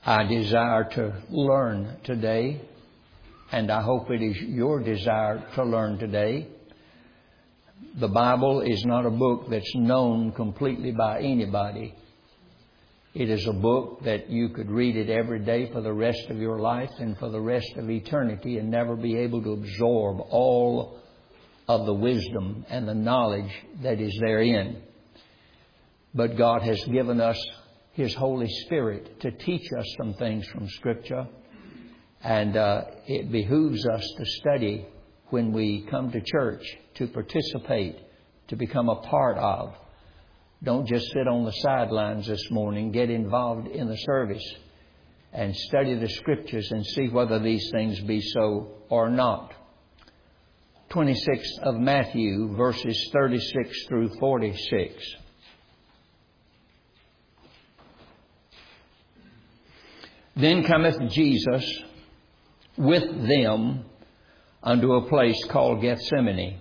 I desire to learn today, and I hope it is your desire to learn today. The Bible is not a book that's known completely by anybody. It is a book that you could read it every day for the rest of your life and for the rest of eternity and never be able to absorb all of the wisdom and the knowledge that is therein. But God has given us His Holy Spirit to teach us some things from Scripture. And it behooves us to study when we come to church, to participate, to become a part of. Don't just sit on the sidelines this morning. Get involved in the service and study the Scriptures and see whether these things be so or not. 26th of Matthew, verses 36 through 46. Then cometh Jesus with them unto a place called Gethsemane,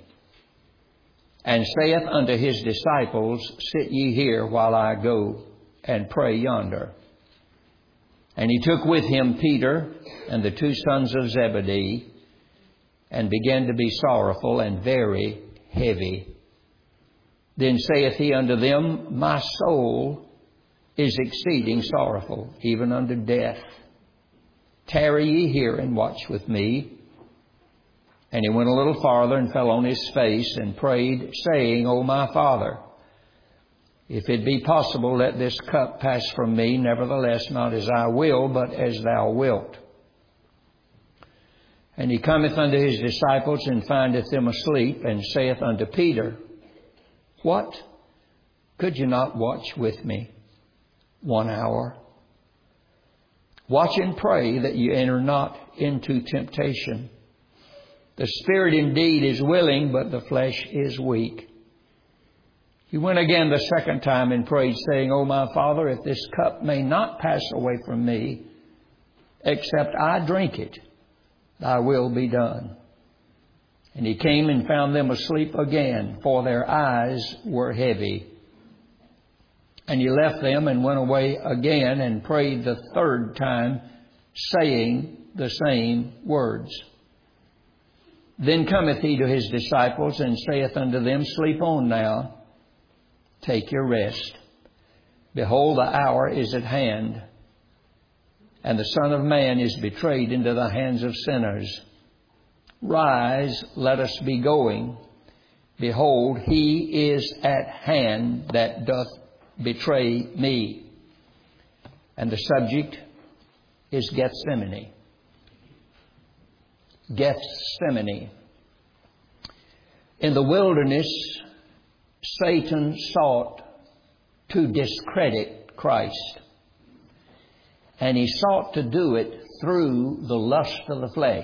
and saith unto His disciples, Sit ye here while I go and pray yonder. And He took with Him Peter and the two sons of Zebedee, and began to be sorrowful and very heavy. Then saith He unto them, My soul is exceeding sorrowful, even unto death. Tarry ye here and watch with me. And He went a little farther and fell on His face and prayed, saying, O my Father, if it be possible, let this cup pass from me. Nevertheless, not as I will, but as Thou wilt. And He cometh unto His disciples and findeth them asleep, and saith unto Peter, What? Could you not watch with me 1 hour? Watch and pray that you enter not into temptation. The spirit indeed is willing, but the flesh is weak. He went again the second time and prayed, saying, O my Father, if this cup may not pass away from me, except I drink it, Thy will be done. And He came and found them asleep again, for their eyes were heavy. And He left them and went away again and prayed the third time, saying the same words. Then cometh He to His disciples and saith unto them, Sleep on now, take your rest. Behold, the hour is at hand, and the Son of Man is betrayed into the hands of sinners. Rise, let us be going. Behold, He is at hand that doth betray me. And the subject is Gethsemane. Gethsemane. In the wilderness, Satan sought to discredit Christ. And he sought to do it through the lust of the flesh.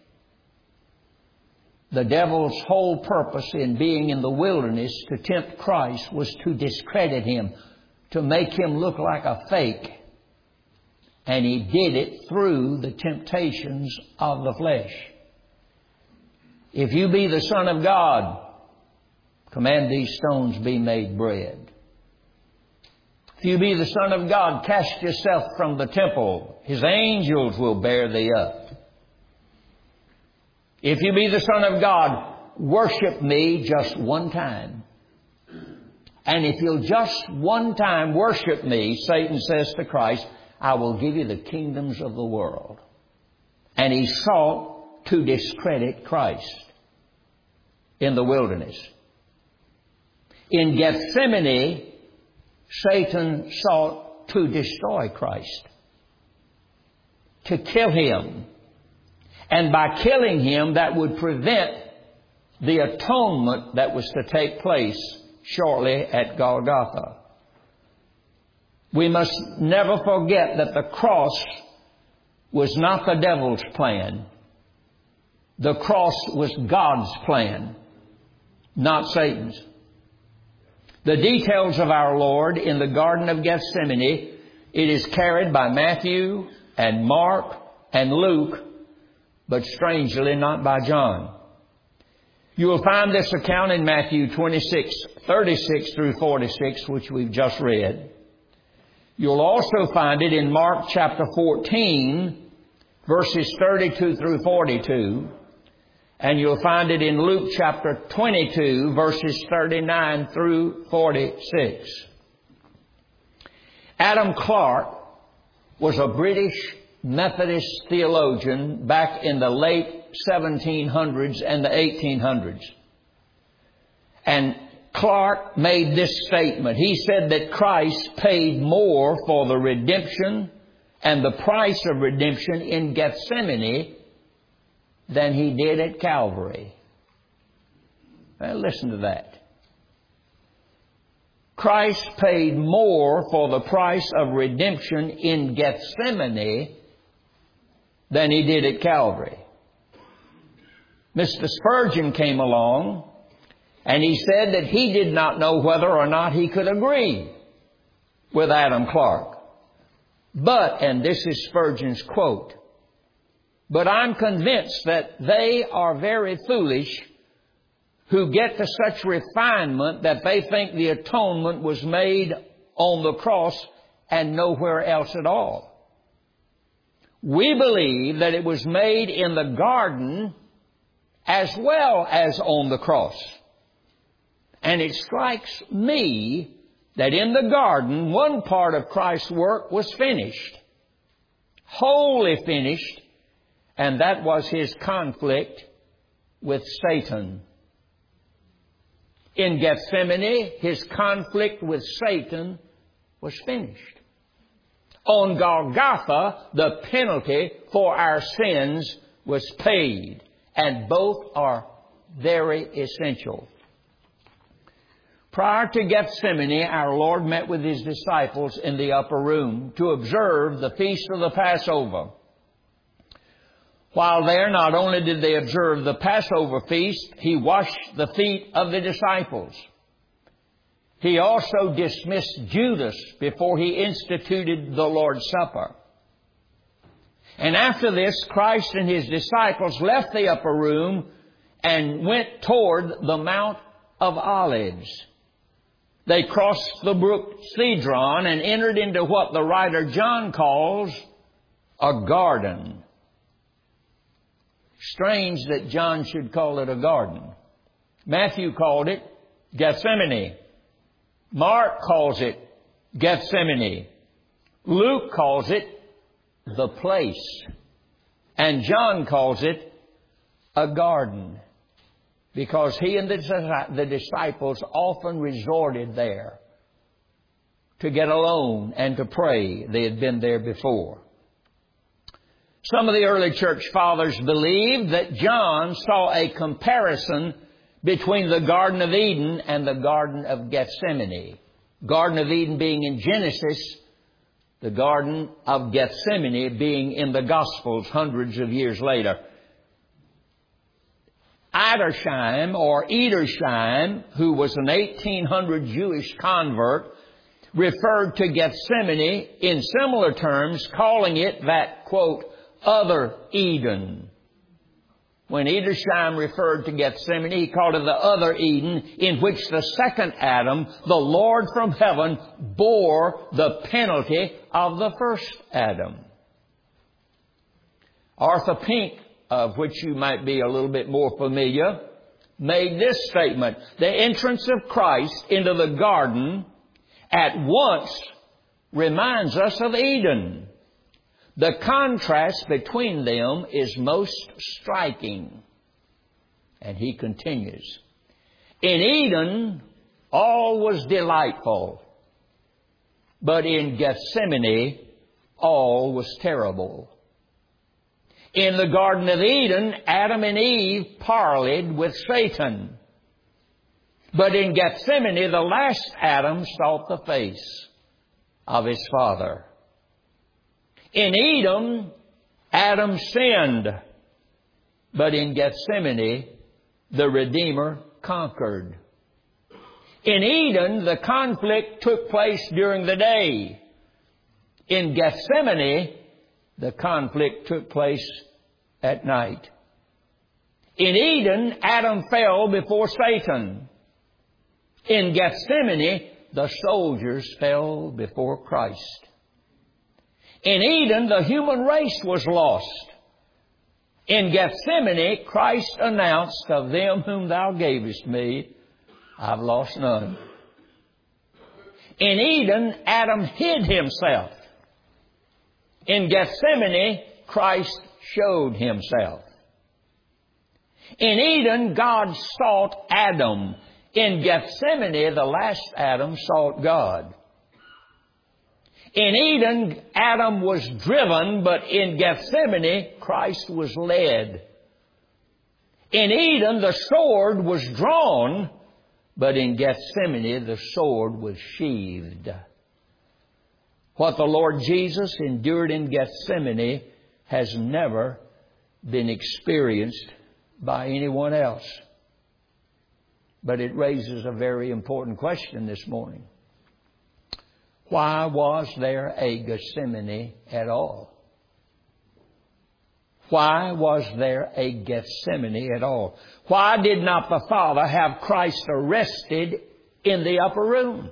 The devil's whole purpose in being in the wilderness to tempt Christ was to discredit Him, to make Him look like a fake. And he did it through the temptations of the flesh. If you be the Son of God, command these stones be made bread. If you be the Son of God, cast yourself from the temple. His angels will bear thee up. If you be the Son of God, worship me just one time. And if you'll just one time worship me, Satan says to Christ, I will give you the kingdoms of the world. And he sought to discredit Christ in the wilderness. In Gethsemane, Satan sought to destroy Christ, to kill Him. And by killing Him, that would prevent the atonement that was to take place shortly at Golgotha. We must never forget that the cross was not the devil's plan. The cross was God's plan, not Satan's. The details of our Lord in the Garden of Gethsemane, it is carried by Matthew and Mark and Luke, but strangely not by John. You will find this account in Matthew 26, 36 through 46, which we've just read. You'll also find it in Mark chapter 14, verses 32 through 42. And you'll find it in Luke chapter 22, verses 39 through 46. Adam Clarke was a British Methodist theologian back in the late 1700s and the 1800s. And Clarke made this statement. He said that Christ paid more for the redemption and the price of redemption in Gethsemane than He did at Calvary. Now listen to that. Christ paid more for the price of redemption in Gethsemane than He did at Calvary. Mr. Spurgeon came along and he said that he did not know whether or not he could agree with Adam Clarke. But, and this is Spurgeon's quote, "But I'm convinced that they are very foolish who get to such refinement that they think the atonement was made on the cross and nowhere else at all. We believe that it was made in the garden as well as on the cross. And it strikes me that in the garden, one part of Christ's work was finished, wholly finished, and that was His conflict with Satan. In Gethsemane, His conflict with Satan was finished. On Golgotha, the penalty for our sins was paid, and both are very essential. Prior to Gethsemane, our Lord met with His disciples in the upper room to observe the feast of the Passover. While there, not only did they observe the Passover feast, He washed the feet of the disciples. He also dismissed Judas before He instituted the Lord's Supper. And after this, Christ and His disciples left the upper room and went toward the Mount of Olives. They crossed the brook Cedron and entered into what the writer John calls a garden. Strange that John should call it a garden. Matthew called it Gethsemane. Mark calls it Gethsemane. Luke calls it the place. And John calls it a garden, because he and the disciples often resorted there to get alone and to pray. They had been there before. Some of the early church fathers believed that John saw a comparison between the Garden of Eden and the Garden of Gethsemane. Garden of Eden being in Genesis, the Garden of Gethsemane being in the Gospels hundreds of years later. Edersheim, who was an 1800 Jewish convert, referred to Gethsemane in similar terms, calling it that, quote, other Eden. When Edersheim referred to Gethsemane, he called it the other Eden, in which the second Adam, the Lord from heaven, bore the penalty of the first Adam. Arthur Pink, of which you might be a little bit more familiar, made this statement: the entrance of Christ into the garden at once reminds us of Eden. The contrast between them is most striking. And he continues, in Eden, all was delightful, but in Gethsemane, all was terrible. In the Garden of Eden, Adam and Eve parleyed with Satan. But in Gethsemane, the last Adam sought the face of his Father. In Eden, Adam sinned. But in Gethsemane, the Redeemer conquered. In Eden, the conflict took place during the day. In Gethsemane, the conflict took place at night. In Eden, Adam fell before Satan. In Gethsemane, the soldiers fell before Christ. In Eden, the human race was lost. In Gethsemane, Christ announced, "Of them whom thou gavest me, I've lost none." In Eden, Adam hid himself. In Gethsemane, Christ showed himself. In Eden, God sought Adam. In Gethsemane, the last Adam sought God. In Eden, Adam was driven, but in Gethsemane, Christ was led. In Eden, the sword was drawn, but in Gethsemane, the sword was sheathed. What the Lord Jesus endured in Gethsemane has never been experienced by anyone else. But it raises a very important question this morning. Why was there a Gethsemane at all? Why was there a Gethsemane at all? Why did not the Father have Christ arrested in the upper room?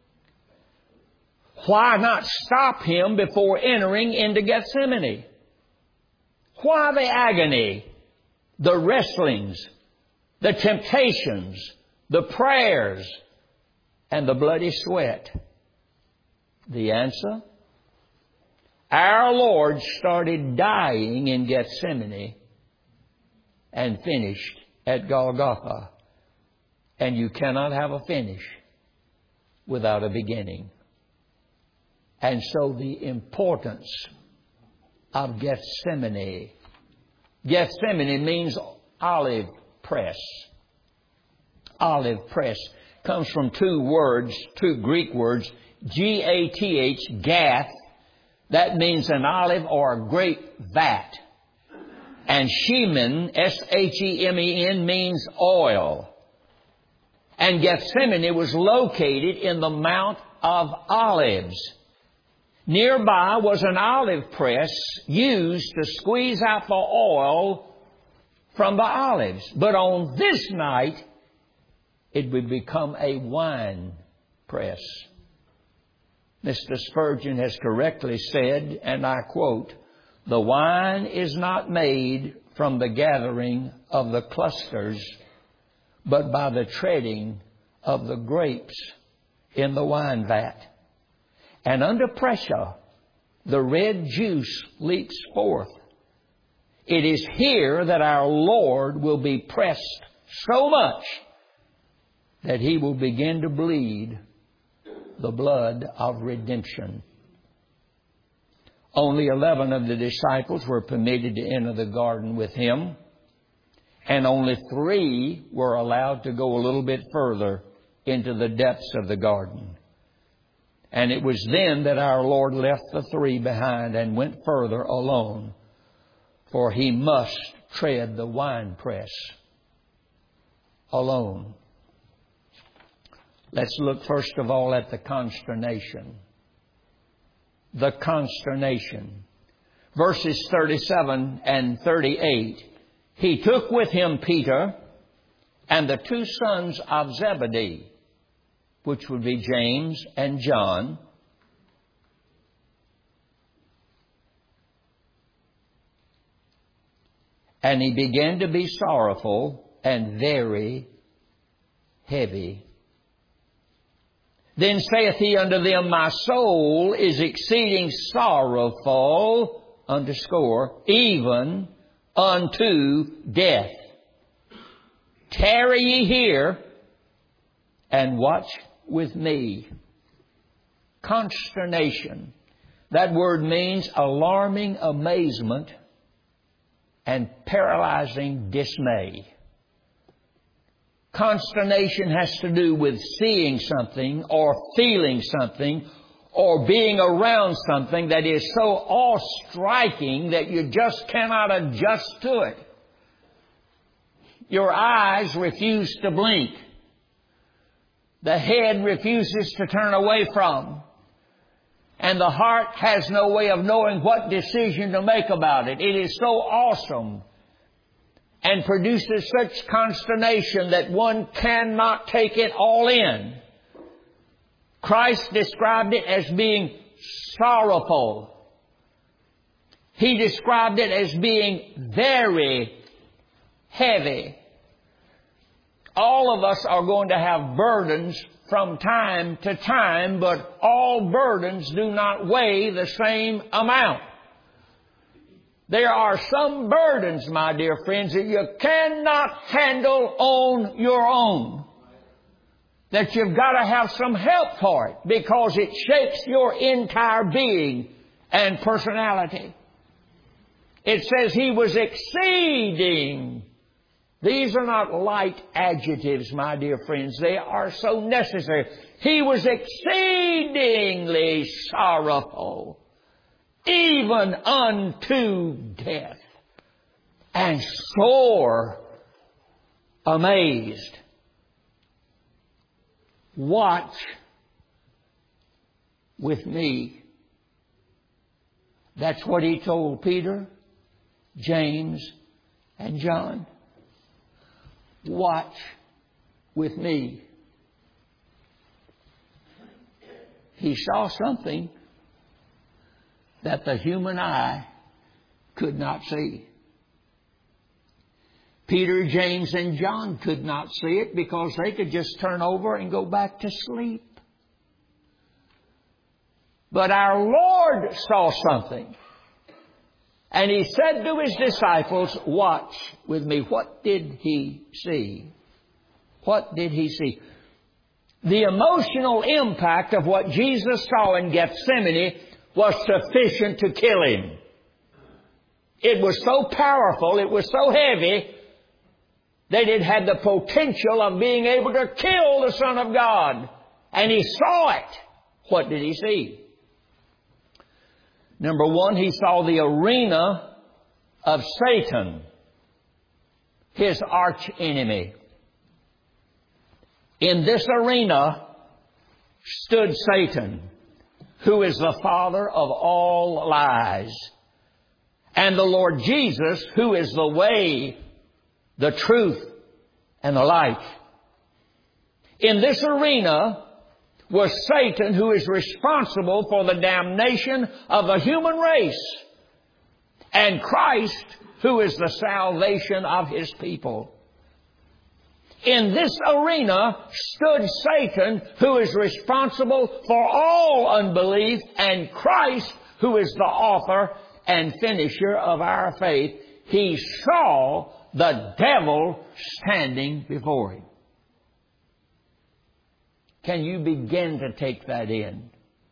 Why not stop Him before entering into Gethsemane? Why the agony, the wrestlings, the temptations, the prayers, and the bloody sweat? The answer? Our Lord started dying in Gethsemane and finished at Golgotha. And you cannot have a finish without a beginning. And so the importance of Gethsemane. Gethsemane means olive press. Olive press comes from two Greek words, G-A-T-H, gath. That means an olive or a grape vat. And shemen, S-H-E-M-E-N, means oil. And Gethsemane was located in the Mount of Olives. Nearby was an olive press used to squeeze out the oil from the olives. But on this night, it would become a wine press. Mr. Spurgeon has correctly said, and I quote, "The wine is not made from the gathering of the clusters, but by the treading of the grapes in the wine vat. And under pressure, the red juice leaks forth. It is here that our Lord will be pressed so much that He will begin to bleed the blood of redemption." Only 11 of the disciples were permitted to enter the garden with Him, and only 3 were allowed to go a little bit further into the depths of the garden. And it was then that our Lord left the 3 behind and went further alone, for He must tread the winepress alone. Let's look first of all at the consternation. The consternation. Verses 37 and 38. He took with Him Peter and the 2 sons of Zebedee, which would be James and John. And He began to be sorrowful and very heavy. Then saith He unto them, "My soul is exceeding sorrowful," even unto death. Tarry ye here and watch with me. Consternation. That word means alarming amazement and paralyzing dismay. Consternation has to do with seeing something or feeling something or being around something that is so awe-striking that you just cannot adjust to it. Your eyes refuse to blink. The head refuses to turn away from. And the heart has no way of knowing what decision to make about it. It is so awesome and produces such consternation that one cannot take it all in. Christ described it as being sorrowful. He described it as being very heavy. All of us are going to have burdens from time to time, but all burdens do not weigh the same amount. There are some burdens, my dear friends, that you cannot handle on your own. That you've got to have some help for it, because it shakes your entire being and personality. It says He was exceeding. These are not light adjectives, my dear friends. They are so necessary. He was exceedingly sorrowful, even unto death, and sore amazed. Watch with me. That's what He told Peter, James, and John. Watch with me. He saw something that the human eye could not see. Peter, James, and John could not see it because they could just turn over and go back to sleep. But our Lord saw something. And He said to His disciples, watch with me. What did He see? What did He see? The emotional impact of what Jesus saw in Gethsemane was sufficient to kill Him. It was so powerful, it was so heavy, that it had the potential of being able to kill the Son of God. And He saw it. What did He see? Number one, He saw the arena of Satan, His arch enemy. In this arena stood Satan, who is the father of all lies, and the Lord Jesus, who is the way, the truth, and the life. In this arena was Satan, who is responsible for the damnation of the human race, and Christ, who is the salvation of His people. In this arena stood Satan, who is responsible for all unbelief, and Christ, who is the author and finisher of our faith. He saw the devil standing before Him. Can you begin to take that in?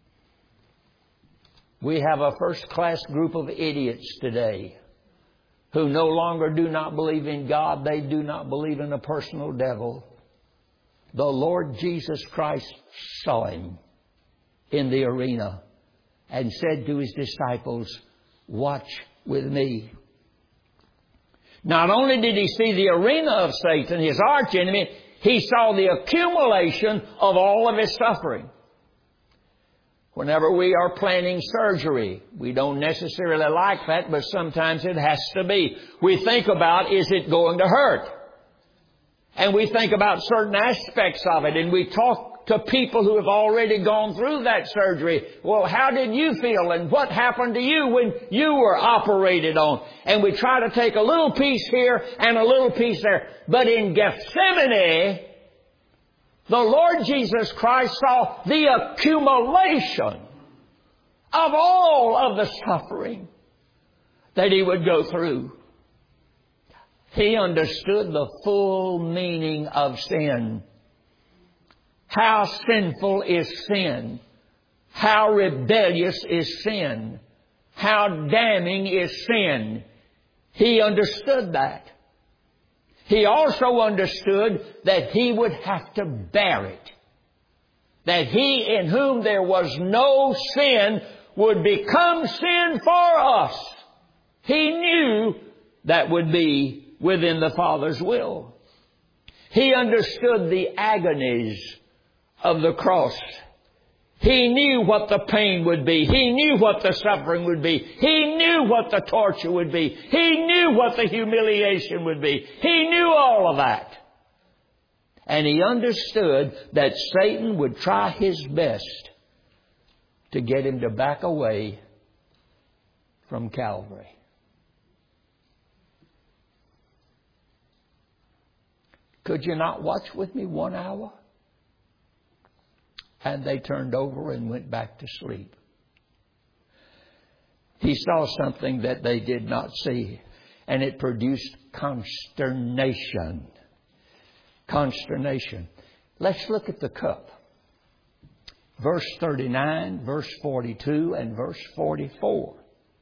We have a first-class group of idiots today who no longer do not believe in God. They do not believe in a personal devil. The Lord Jesus Christ saw Him in the arena and said to His disciples, watch with me. Not only did He see the arena of Satan, his arch enemy, He saw the accumulation of all of his suffering. Whenever we are planning surgery, we don't necessarily like that, but sometimes it has to be. We think about, is it going to hurt? And we think about certain aspects of it, and we talk to people who have already gone through that surgery. Well, how did you feel, and what happened to you when you were operated on? And we try to take a little piece here and a little piece there. But in Gethsemane, the Lord Jesus Christ saw the accumulation of all of the suffering that He would go through. He understood the full meaning of sin. How sinful is sin? How rebellious is sin? How damning is sin? He understood that. He also understood that He would have to bear it. That He in whom there was no sin would become sin for us. He knew that would be within the Father's will. He understood the agonies of the cross. He knew what the pain would be. He knew what the suffering would be. He knew what the torture would be. He knew what the humiliation would be. He knew all of that. And He understood that Satan would try his best to get Him to back away from Calvary. Could you not watch with me 1 hour? And they turned over and went back to sleep. He saw something that they did not see, and it produced consternation. Consternation. Let's look at the cup. Verse 39, verse 42, and verse 44.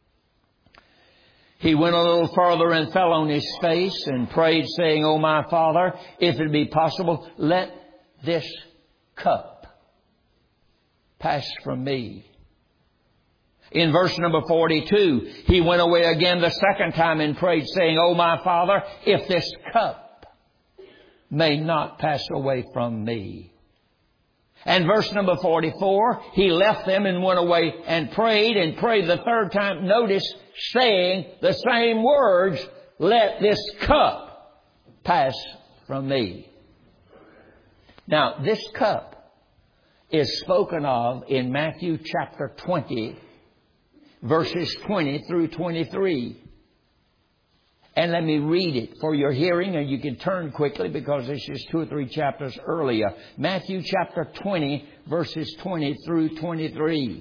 He went a little further and fell on his face and prayed, saying, O my Father, if it be possible, let this cup pass from me. In verse number 42, he went away again the second time and prayed, saying, O my Father, if this cup may not pass away from me. And verse number 44, he left them and went away and prayed the third time. Notice, saying the same words, let this cup pass from me. Now, this cup is spoken of in Matthew chapter 20, verses 20 through 23. And let me read it for your hearing, and you can turn quickly because this is 2 or 3 chapters earlier. Matthew chapter 20, verses 20 through 23.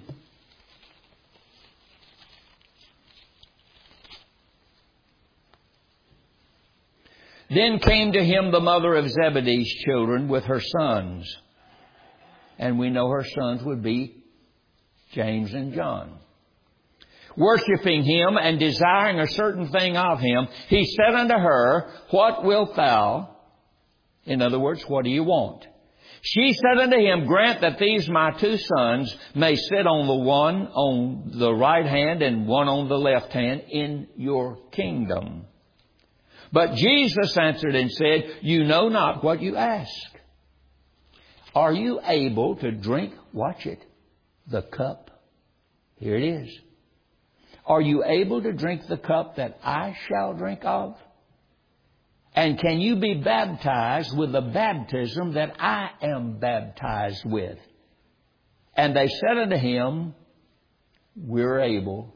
Then came to Him the mother of Zebedee's children with her sons. And we know her sons would be James and John. Worshipping Him and desiring a certain thing of Him, He said unto her, What wilt thou? In other words, what do you want? She said unto Him, Grant that these my 2 sons may sit on the one on the right hand and one on the left hand in your kingdom. But Jesus answered and said, You know not what you ask. Are you able to drink, watch it, the cup? Here it is. Are you able to drink the cup that I shall drink of? And can you be baptized with the baptism that I am baptized with? And they said unto Him, We're able.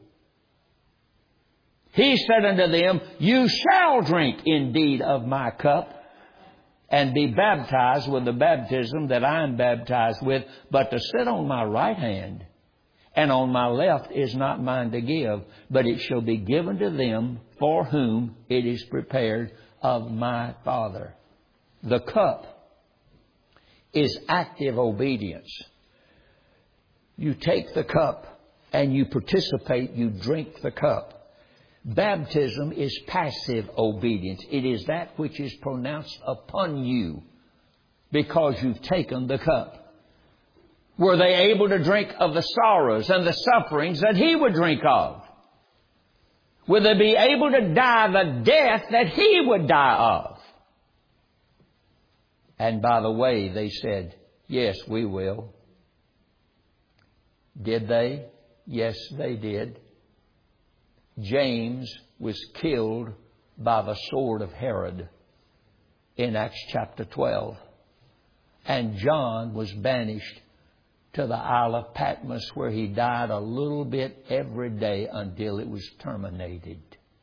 He said unto them, You shall drink indeed of my cup, and be baptized with the baptism that I am baptized with, but to sit on my right hand and on my left is not mine to give, but it shall be given to them for whom it is prepared of my Father. The cup is active obedience. You take the cup and you participate, you drink the cup. Baptism is passive obedience. It is that which is pronounced upon you because you've taken the cup. Were they able to drink of the sorrows and the sufferings that He would drink of? Would they be able to die the death that He would die of? And by the way, they said, Yes, we will. Did they? Yes, they did. James was killed by the sword of Herod in Acts chapter 12. And John was banished to the Isle of Patmos, where he died a little bit every day until it was terminated.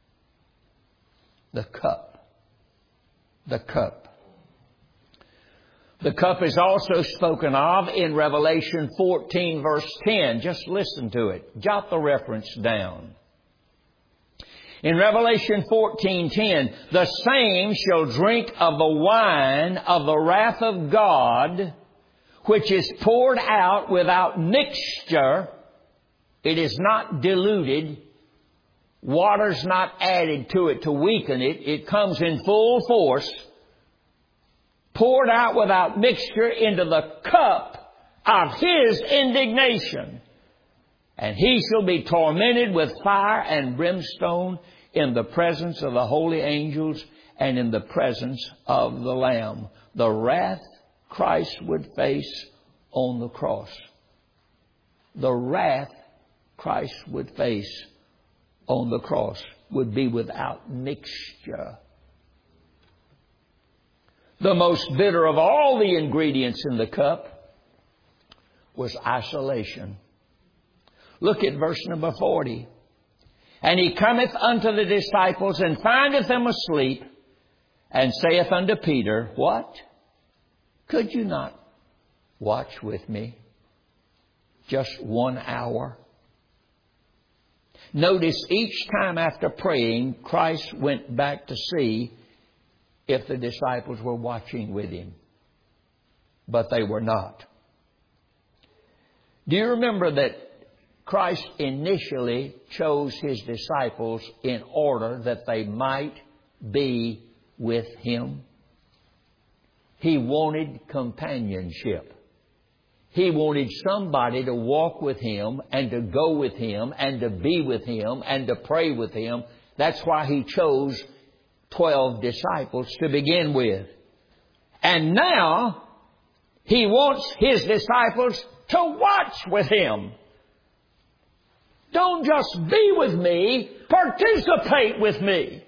The cup. The cup. The cup is also spoken of in Revelation 14, verse 10. Just listen to it. Jot the reference down. In Revelation 14:10, the same shall drink of the wine of the wrath of God, which is poured out without mixture. It is not diluted. Water's not added to it to weaken it. It comes in full force, poured out without mixture into the cup of His indignation. And he shall be tormented with fire and brimstone in the presence of the holy angels and in the presence of the Lamb. The wrath Christ would face on the cross. The wrath Christ would face on the cross would be without mixture. The most bitter of all the ingredients in the cup was isolation. Look at verse number 40. And he cometh unto the disciples and findeth them asleep, and saith unto Peter, What? Could you not watch with me just 1 hour? Notice each time after praying, Christ went back to see if the disciples were watching with Him. But they were not. Do you remember that Christ initially chose His disciples in order that they might be with Him? He wanted companionship. He wanted somebody to walk with Him and to go with Him and to be with Him and to pray with Him. That's why He chose 12 disciples to begin with. And now He wants His disciples to watch with Him. Don't just be with me, participate with me.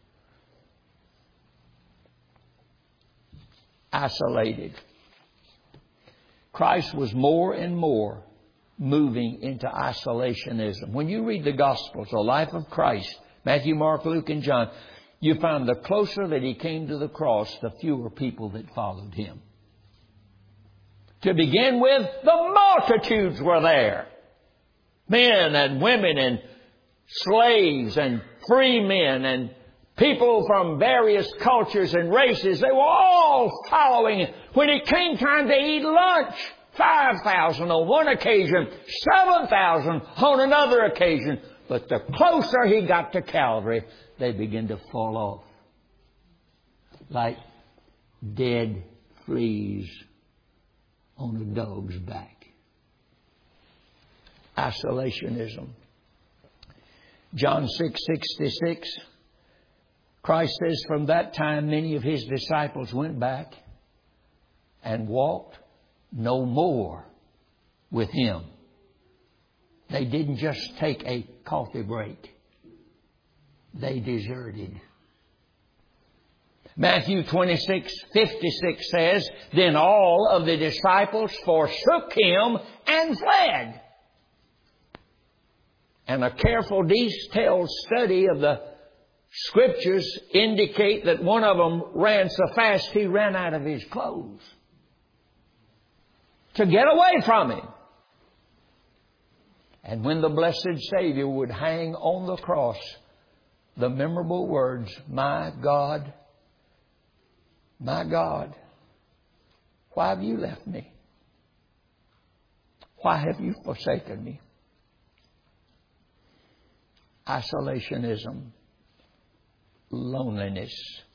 Isolated. Christ was more and more moving into isolationism. When you read the Gospels, the life of Christ, Matthew, Mark, Luke, and John, you find the closer that He came to the cross, the fewer people that followed Him. To begin with, the multitudes were there. Men and women and slaves and free men and people from various cultures and races, they were all following Him. When it came time to eat lunch, 5,000 on one occasion, 7,000 on another occasion. But the closer He got to Calvary, they began to fall off like dead fleas on a dog's back. Isolationism. John 6:66. Christ says, from that time many of His disciples went back and walked no more with Him. They didn't just take a coffee break. They deserted. Matthew 26:56 says, then all of the disciples forsook Him and fled. And a careful, detailed study of the Scriptures indicate that one of them ran so fast he ran out of his clothes to get away from Him. And when the blessed Savior would hang on the cross, the memorable words, my God, why have you left me? Why have you forsaken me? Isolationism. Loneliness.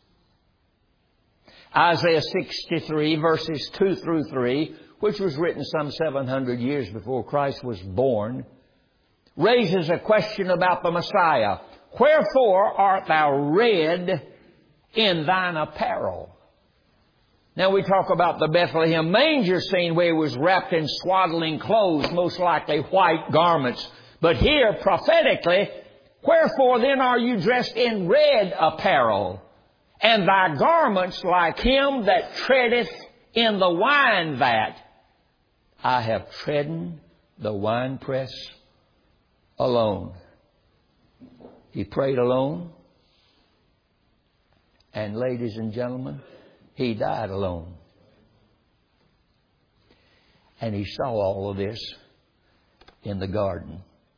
Isaiah 63 verses 2 through 3, which was written some 700 years before Christ was born, raises a question about the Messiah. Wherefore art thou red in thine apparel? Now we talk about the Bethlehem manger scene where He was wrapped in swaddling clothes, most likely white garments. But here, prophetically, wherefore then are you dressed in red apparel, and thy garments like him that treadeth in the wine vat? I have trodden the winepress alone. He prayed alone. And ladies and gentlemen, He died alone. And He saw all of this in the garden.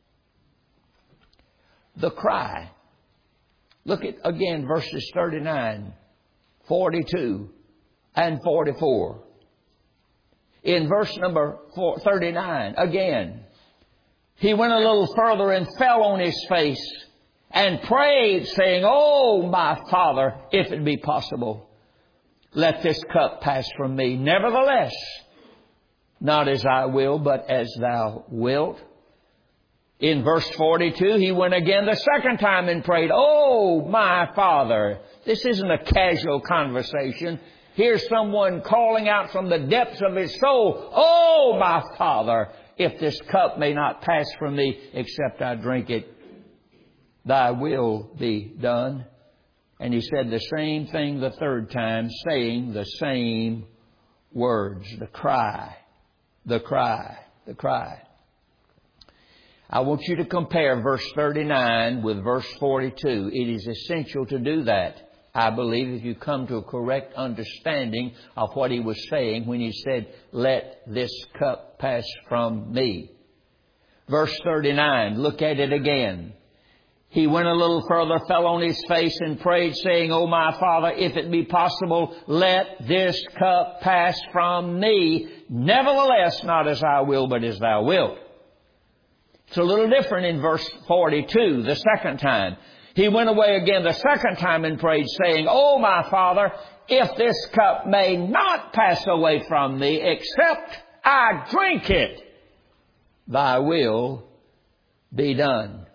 The cry. Look at again verses 39, 42, and 44. In verse number 39, again, He went a little further and fell on His face and prayed, saying, Oh, my Father, if it be possible, let this cup pass from me. Nevertheless, not as I will, but as Thou wilt. In verse 42, He went again the second time and prayed, Oh, my Father. This isn't a casual conversation. Here's someone calling out from the depths of his soul, Oh, my Father, if this cup may not pass from me except I drink it, Thy will be done. And He said the same thing the third time, saying the same words. The cry, the cry, the cry. I want you to compare verse 39 with verse 42. It is essential to do that, I believe, if you come to a correct understanding of what He was saying when He said, let this cup pass from me. Verse 39, look at it again. He went a little further, fell on his face and prayed, saying, O my Father, if it be possible, let this cup pass from me. Nevertheless, not as I will, but as Thou wilt. It's a little different in verse 42, the second time. He went away again the second time and prayed, saying, O my Father, if this cup may not pass away from me, except I drink it, Thy will be done.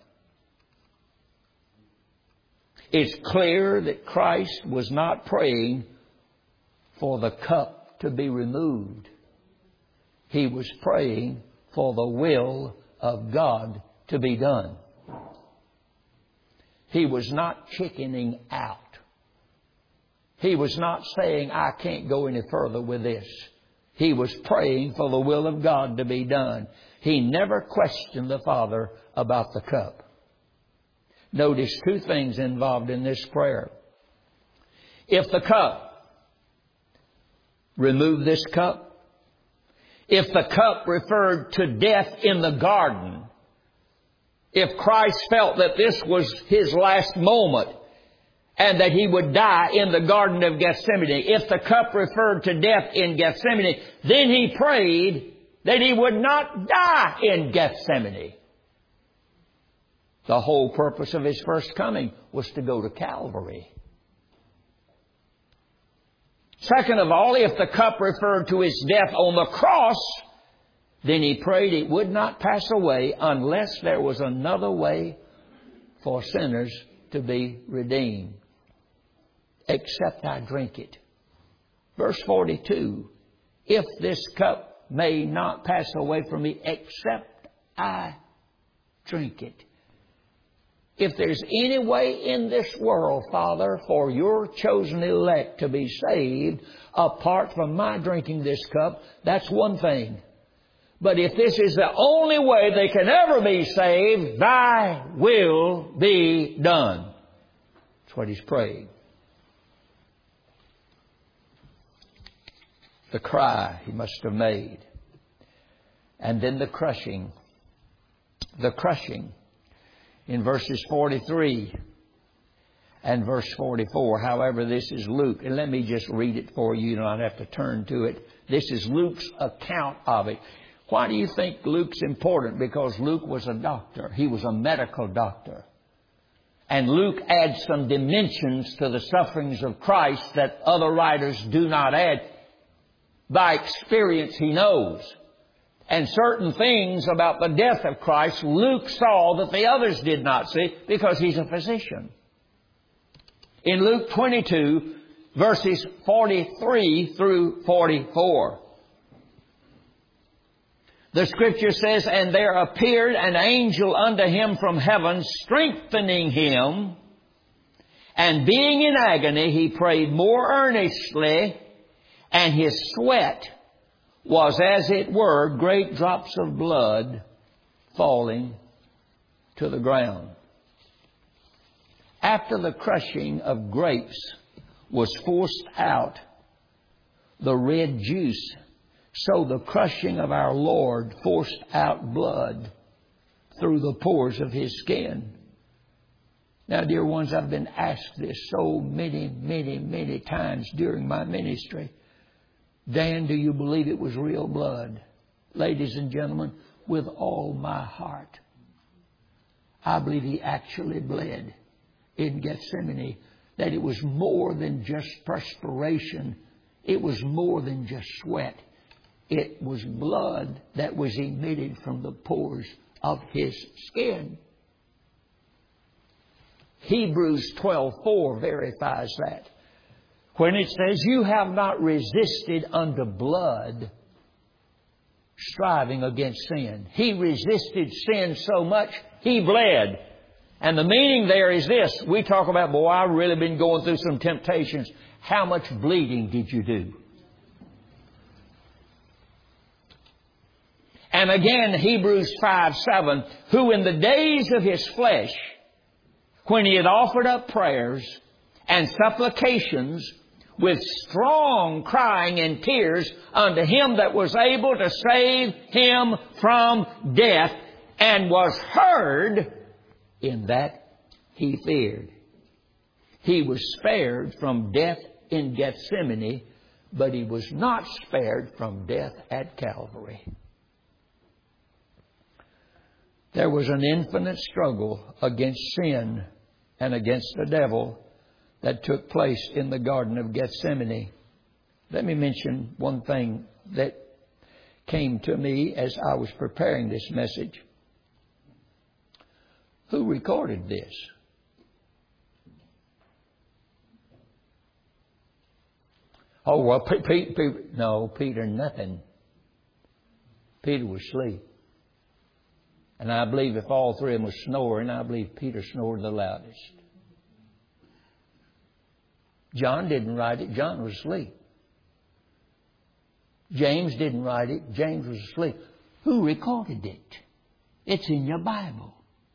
It's clear that Christ was not praying for the cup to be removed. He was praying for the will of God to be done. He was not chickening out. He was not saying, I can't go any further with this. He was praying for the will of God to be done. He never questioned the Father about the cup. Notice two things involved in this prayer. If the cup, remove this cup. If the cup referred to death in the garden, if Christ felt that this was His last moment and that He would die in the Garden of Gethsemane, if the cup referred to death in Gethsemane, then He prayed that He would not die in Gethsemane. The whole purpose of His first coming was to go to Calvary. Second of all, if the cup referred to His death on the cross, then He prayed it would not pass away unless there was another way for sinners to be redeemed. Except I drink it. Verse 42, if this cup may not pass away from me, except I drink it. If there's any way in this world, Father, for Your chosen elect to be saved apart from my drinking this cup, that's one thing. But if this is the only way they can ever be saved, Thy will be done. That's what He's prayed. The cry He must have made. And then the crushing. The crushing. In verses 43 and verse 44. However, this is Luke. And let me just read it for you. You don't have to turn to it. This is Luke's account of it. Why do you think Luke's important? Because Luke was a doctor. He was a medical doctor. And Luke adds some dimensions to the sufferings of Christ that other writers do not add. By experience, he knows. And certain things about the death of Christ, Luke saw that the others did not see because he's a physician. In Luke 22, verses 43 through 44. The Scripture says, and there appeared an angel unto him from heaven, strengthening him. And being in agony, he prayed more earnestly, and his sweat was, as it were, great drops of blood falling to the ground. After the crushing of grapes was forced out, the red juice, so the crushing of our Lord forced out blood through the pores of His skin. Now, dear ones, I've been asked this so many times during my ministry. Dan, do you believe it was real blood? Ladies and gentlemen, with all my heart, I believe He actually bled in Gethsemane, that it was more than just perspiration. It was more than just sweat. It was blood that was emitted from the pores of His skin. Hebrews 12:4 verifies that. When it says, you have not resisted unto blood, striving against sin. He resisted sin so much, He bled. And the meaning there is this. We talk about, boy, I've really been going through some temptations. How much bleeding did you do? And again, Hebrews 5:7, who in the days of His flesh, when He had offered up prayers and supplications with strong crying and tears unto Him that was able to save him from death, and was heard, in that He feared. He was spared from death in Gethsemane, but He was not spared from death at Calvary. There was an infinite struggle against sin and against the devil that took place in the Garden of Gethsemane. Let me mention one thing that came to me as I was preparing this message. Who recorded this? Oh, well, Peter, nothing. Peter was asleep. And I believe if all three of them were snoring, I believe Peter snored the loudest. John didn't write it. John was asleep. James didn't write it. James was asleep. Who recorded it? It's in your Bible.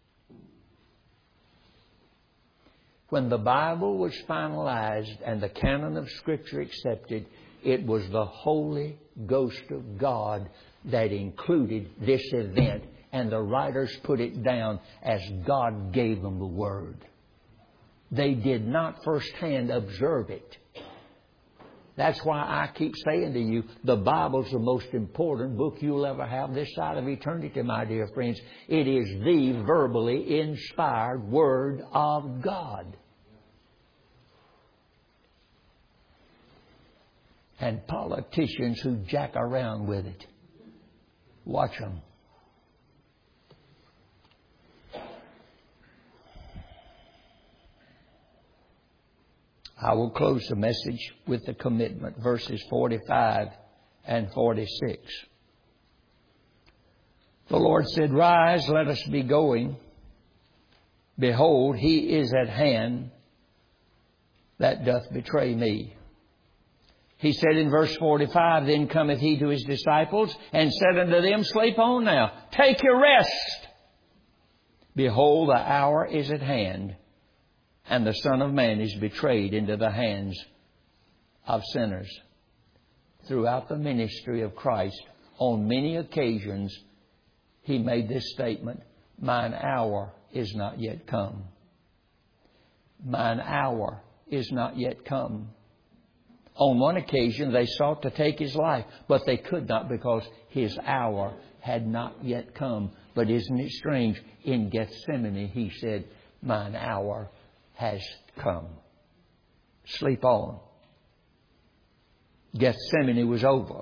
When the Bible was finalized and the canon of Scripture accepted, it was the Holy Ghost of God that included this event. And the writers put it down as God gave them the Word. They did not firsthand observe it. That's why I keep saying to you, the Bible's the most important book you'll ever have this side of eternity, my dear friends. It is the verbally inspired Word of God. And politicians who jack around with it, watch them. I will close the message with the commitment, verses 45 and 46. The Lord said, Rise, let us be going. Behold, He is at hand that doth betray me. He said in verse 45, Then cometh He to His disciples, and said unto them, Sleep on now, take your rest. Behold, the hour is at hand, and the Son of Man is betrayed into the hands of sinners. Throughout the ministry of Christ, on many occasions, He made this statement, Mine hour is not yet come. Mine hour is not yet come. On one occasion, they sought to take His life, but they could not because His hour had not yet come. But isn't it strange? In Gethsemane, He said, Mine hour has come. Sleep on. Gethsemane was over.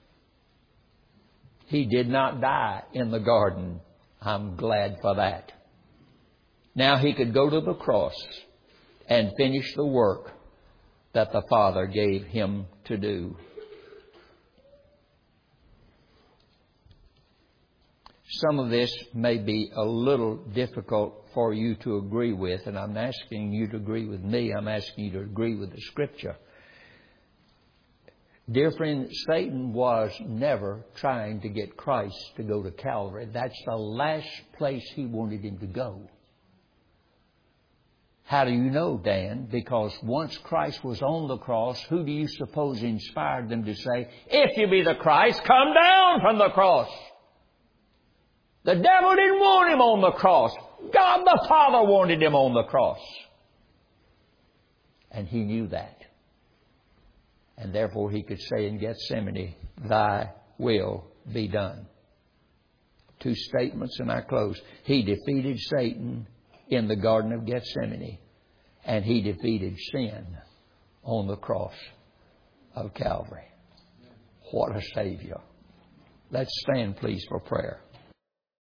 He did not die in the garden. I'm glad for that. Now He could go to the cross and finish the work that the Father gave Him to do. Some of this may be a little difficult for you to agree with, and I'm asking you to agree with me. I'm asking you to agree with the Scripture. Dear friend, Satan was never trying to get Christ to go to Calvary. That's the last place he wanted Him to go. How do you know, Dan? Because once Christ was on the cross, who do you suppose inspired them to say, If you be the Christ, come down from the cross? The devil didn't want Him on the cross. God the Father wanted Him on the cross. And He knew that. And therefore He could say in Gethsemane, Thy will be done. Two statements and I close. He defeated Satan in the Garden of Gethsemane. And He defeated sin on the cross of Calvary. What a Savior. Let's stand, please, for prayer.